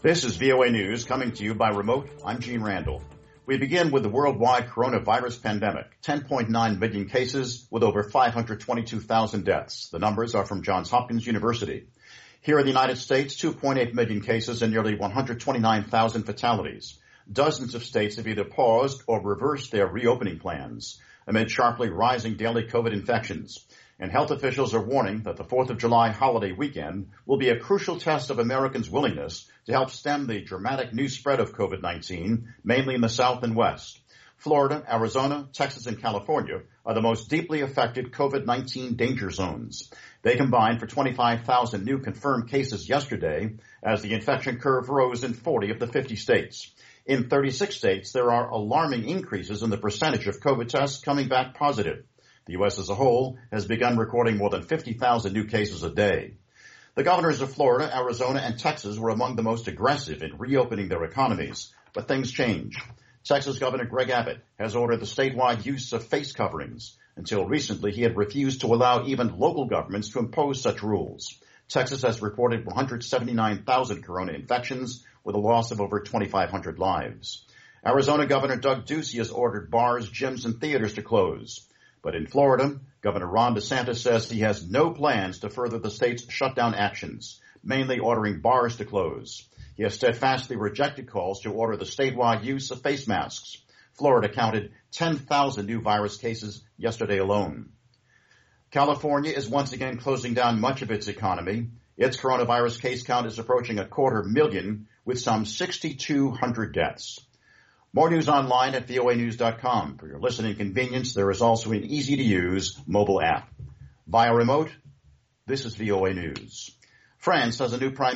This is VOA News coming to you by remote. I'm Gene Randall. We begin with the worldwide coronavirus pandemic. 10.9 million cases with over 522,000 deaths. The numbers are from Johns Hopkins University. Here in the United States, 2.8 million cases and nearly 129,000 fatalities. Dozens of states have either paused or reversed their reopening plans amid sharply rising daily COVID infections. And health officials are warning that the 4th of July holiday weekend will be a crucial test of Americans' willingness to help stem the dramatic new spread of COVID-19, mainly in the South and West. Florida, Arizona, Texas, and California are the most deeply affected COVID-19 danger zones. They combined for 25,000 new confirmed cases yesterday as the infection curve rose in 40 of the 50 states. In 36 states, there are alarming increases in the percentage of COVID tests coming back positive. The U.S. as a whole has begun recording more than 50,000 new cases a day. The governors of Florida, Arizona, and Texas were among the most aggressive in reopening their economies, but things change. Texas Governor Greg Abbott has ordered the statewide use of face coverings. Until recently, he had refused to allow even local governments to impose such rules. Texas has reported 179,000 corona infections with a loss of over 2,500 lives. Arizona Governor Doug Ducey has ordered bars, gyms, and theaters to close. But in Florida, Governor Ron DeSantis says he has no plans to further the state's shutdown actions, mainly ordering bars to close. He has steadfastly rejected calls to order the statewide use of face masks. Florida counted 10,000 new virus cases yesterday alone. California is once again closing down much of its economy. Its coronavirus case count is approaching 250,000 with some 6,200 deaths. More news online at voanews.com. For your listening convenience, there is also an easy-to-use mobile app. Via remote, this is VOA News. France has a new prime